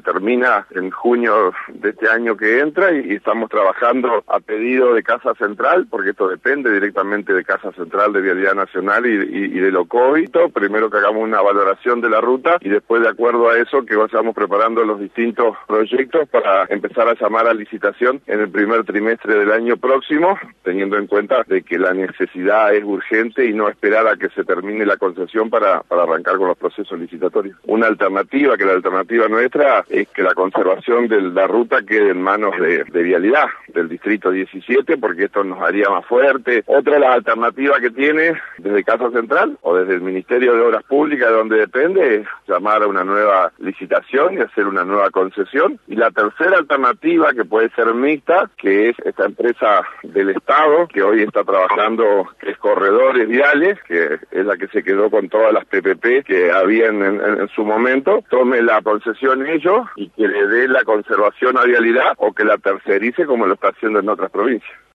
termina en junio de este año que entra y estamos trabajando a pedido de Casa Central, porque esto depende directamente de Casa Central de Vialidad Nacional y de Locovito. Primero que hagamos una valoración de la ruta y después, de acuerdo a eso, que vayamos preparando los distintos proyectos para empezar a llamar a licitación en el primer trimestre del año próximo, teniendo en cuenta de que la necesidad es urgente y no esperar a que se termine la concesión para arrancar con los procesos licitatorios. Una alternativa, que la alternativa nuestra es que la conservación de la ruta quede en manos de Vialidad, del Distrito 17, porque esto nos haría más fuerte. Otra de las alternativas que tiene desde Casa Central o desde el Ministerio de Obras Públicas, de donde depende, es llamar a una nueva licitación y hacer una nueva concesión. Y la tercera alternativa, que puede ser mixta, que es esta empresa del Estado, que hoy está trabajando, que es Corredores Viales, que es la que se quedó con todas las PPP que habían en su momento, tome la concesión ellos y que le dé la conservación a Vialidad o que la tercerice como lo está haciendo en otras provincias.